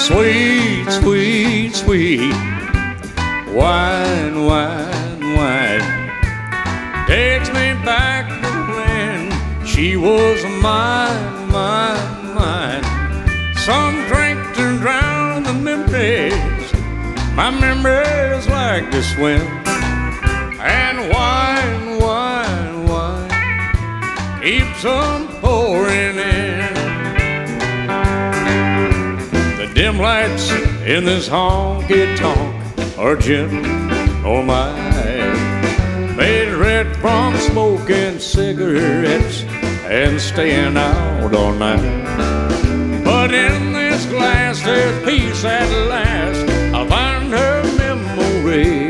Sweet, sweet, sweet wine, wine, wine takes me back to when she was mine, mine, mine. Some drink to drown the memories, my memories like this wind. And wine, wine, wine keeps on pouring in. The dim lights in this honky-tonk are dim, oh my. Made red from smoking cigarettes and staying out all night. But in this glass there's peace at last. I find her memory